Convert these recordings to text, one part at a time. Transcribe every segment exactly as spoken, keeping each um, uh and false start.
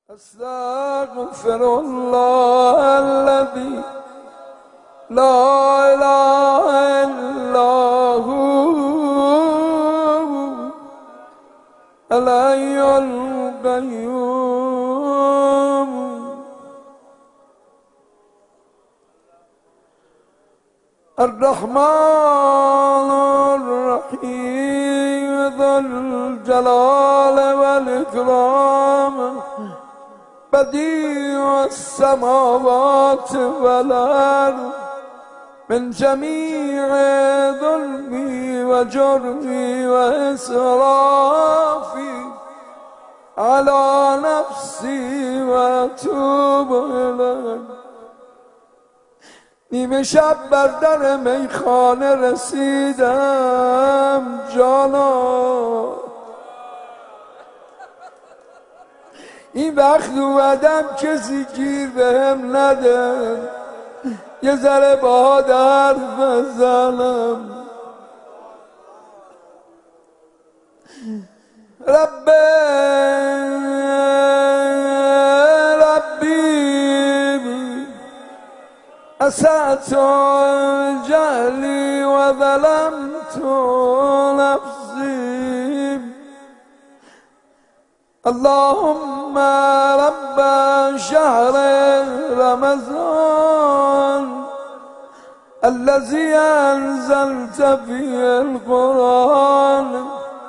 استغفر الله الذي لا اله الا هو الحي القيوم الرحمن الرحيم ذو الجلال والإكرام بديع السماوات والأرض من جميع ظلمي وجرمي وإسرافي على نفسي وأتوب إليه. نیمه شب بر در میخانه رسیدم جانا، این وقت اومدم کسی گیر بهم نده، یه ذره با حرف بزنم. رب أسأت جهلي وظلمت نفسي، اللهم رب شهر رمضان الذي أنزلت فيه القرآن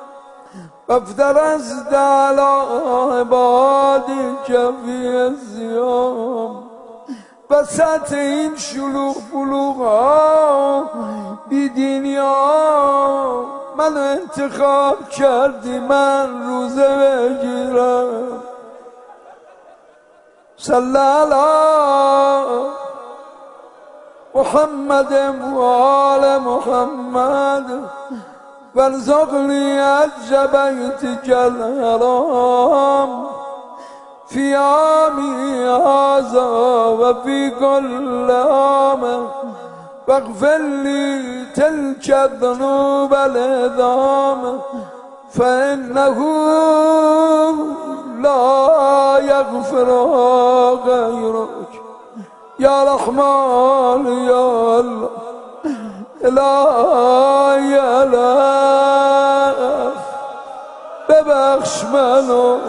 وافترضت على عبادك فيه الصيام. وسط این شلوغ بلوغ ها بیدینی ها منو انتخاب کردی من روزه بگیرم. صلی علی محمد و آل محمد وارزقنی حج بیتک الحرام في عامي هذا وفي كل عام، واغفر لي تلك الذنوب العظام فإنه لا يغفرها غيرك يا رحمن يا الله. إلهي يا الله ببخش منو،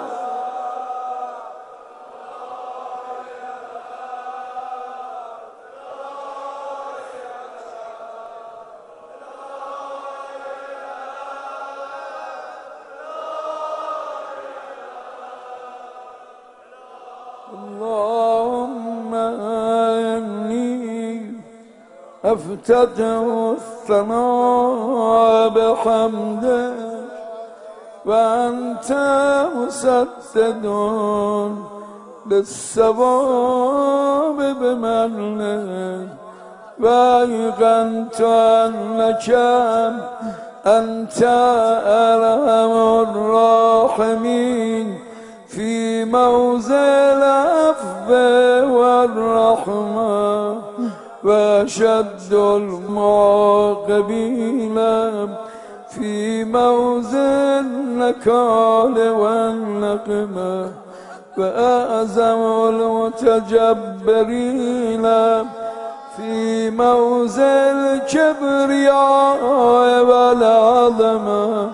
اللهم إني أفتتح الثناء بحمدك وأنت مسدد للثواب بمنك، وأيقنت أنك أنت أرحم الراحمين في موضع العفو والرحمة وأشد المعاقبين في موضع النكال والنقمة وأعظم المتجبرين في موضع الكبرياء والعظمة.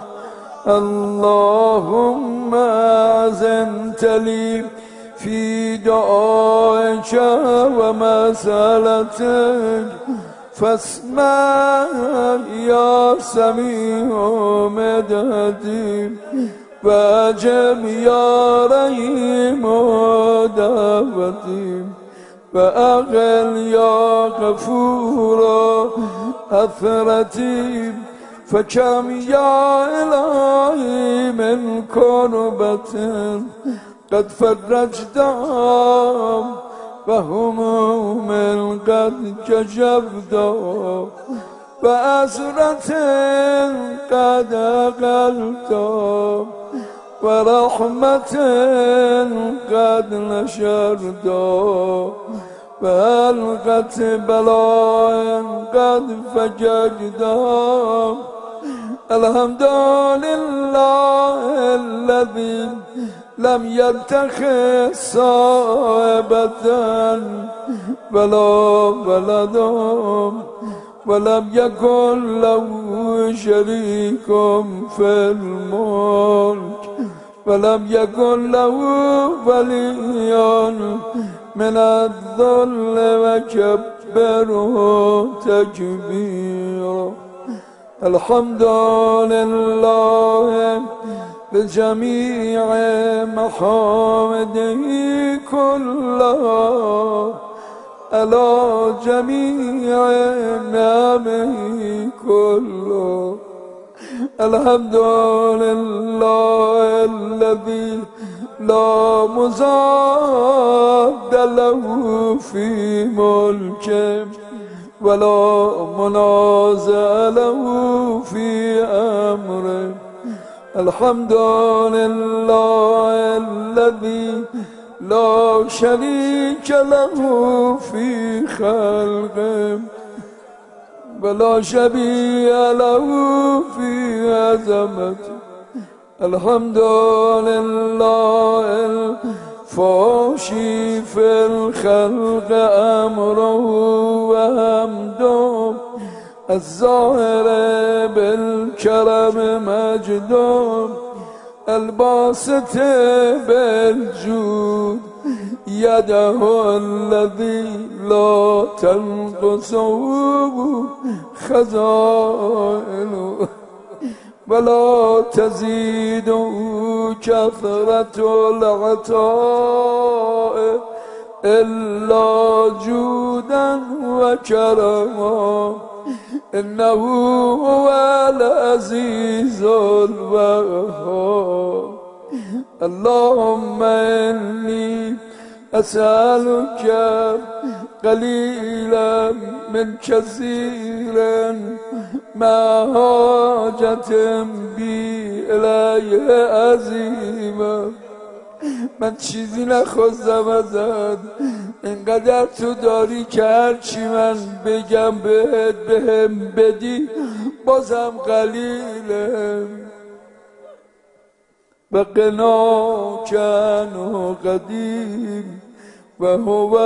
اللهم أذنت لي في دعائك ومسألتك فاسمع يا سميع مددي واجب يا رحيم دعوتي وأغل يا غفور أثرتي. فكم يا إلهي من كربة قد فرجتها وهموم قد كشفت وأسرة قد أقلت ورحمة قد نشرت وألقت بلاء قد فججت الحمد لله الذي لم يتخذ صاحبة ولا ولد ولم يكن له شريك في الملك ولم يكن له ولي من الذل وكبره تكبيرا. الحمد لله بجميع محامده كلها على جميع نعمه كلها. الحمد لله الذي لا مضاد له في ملكه ولا منازع له في أمره. الحمد لله الذي لا شريك له في خلقه ولا شبيه له في عظمته. الحمد لله الفاشي في الخلق أمره وحمده الظاهر بالكرم مجده الباسط بالجود يده الذي لا تنقصه خزائنه ولا تزيد كثرة العطاء إلا جودا وكرما. إنه هو العزيز الوهاب. اللهم إني أسألك قليلا من كثيرا ما حاجة بي إليه عظیما. من چیزی نخواستم ازت، اینقدر تو داری که هرچی من بگم بهت بهم بدی بازم قلیله. و قناک عنه قدیم و هو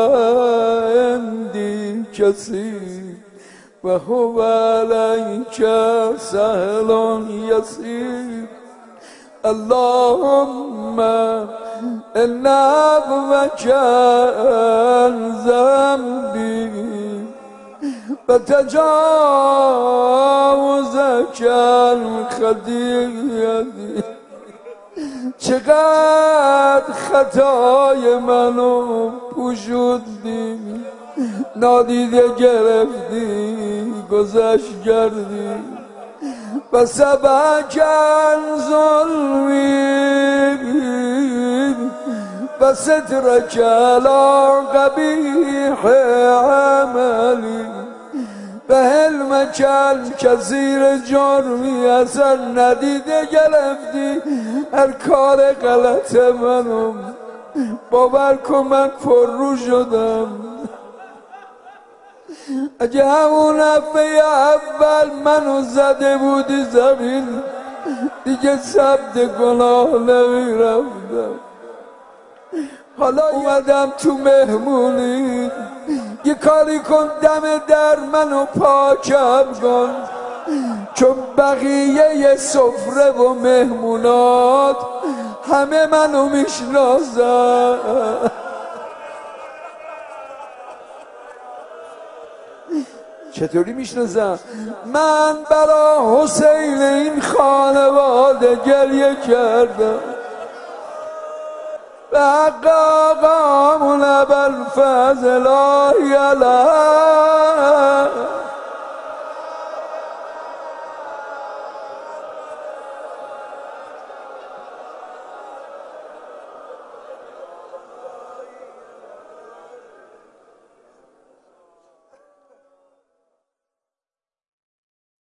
عندی کثیر و هو علیک سهل یسیر. اللهم إن عفوك عن ذنبي وتجاوزك عن خطيئتي. چقدر خطای منو پوشوندی، نادیده گرفتی، گذشت کردی و سبکن ظلمی و سترک علی قبیح عملی و حلمک الکثیر جرمی. اصلا ندیده گرفتی هر کار غلط منو. باور کن من پررو شدم. اگه همون هفته اول منو زده بودی زمین دیگه ثبت گناه نمیرفتم. حالا اومدم تو مهمونی، یه کاری کن دم در منو پاکم کن، چون بقیه سفره و مهمونات همه منو میشناسن. چطوری میشناسم؟ من برا حسین این خانواده گریه کردم. به حق آقامون ابوالفضل الهی علیه